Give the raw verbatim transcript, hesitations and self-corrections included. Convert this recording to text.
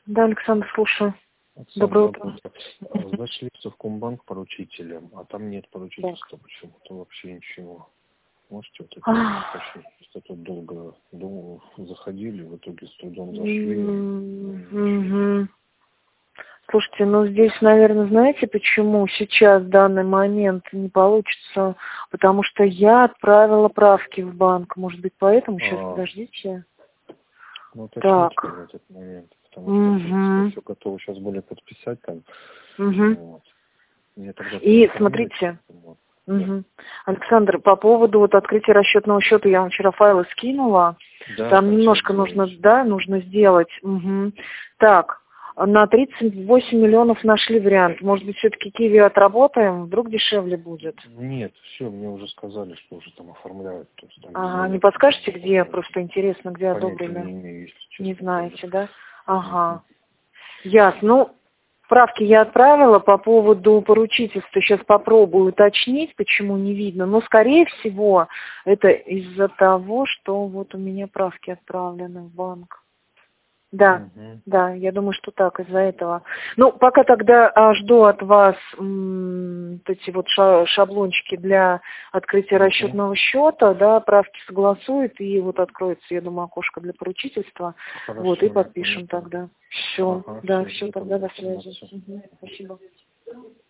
Да, Александр, слушаю. Оксана, Доброе утро. вопрос. Зашли в Совкомбанк поручителем, а там нет поручительства почему-то вообще ничего. Можете вот это Ах. уточнить? Просто тут долго, долго заходили, в итоге с трудом зашли. М-м-м. Слушайте, ну здесь, наверное, знаете, почему сейчас в данный момент не получится? Потому что я отправила правки в банк. Может быть, поэтому? Сейчас, А, подождите. ну уточните Так. в этот момент, потому что, в принципе, Угу. все готово сейчас были подписать там. Угу. Вот. Мне тогда И проинформируйте, смотрите. вот. Да. Угу. Александр, по поводу вот открытия расчетного счета, я вам вчера файлы скинула. Да, Там там всё немножко нужно, делается. да, нужно сделать. Угу. Так, на тридцать восемь миллионов нашли вариант. Может быть, все-таки Киви отработаем, вдруг дешевле будет. Нет, все, мне уже сказали, что уже там оформляют. То есть, там А, не сделали, подскажете, там, где? Просто интересно, где понятия одобрили. не имею, если честно. Не знаете, тоже. да? Мгм. Ага. Ясно. Ну, справки я отправила по поводу поручительства. Сейчас попробую уточнить, почему не видно. Но, скорее всего, это из-за того, что вот у меня правки отправлены в банк. Да, Мгм. да, я думаю, что так, из-за этого. Ну, пока тогда а, жду от вас м, вот эти вот ша- шаблончики для открытия Мгм. расчетного счета, да, правки согласуют, и вот откроется, я думаю, окошко для поручительства. Вот, и Хорошо, я понял. подпишем тогда. Все, Ага, да, все, все, жду тогда тогда до связи. информацию. Мгм, спасибо.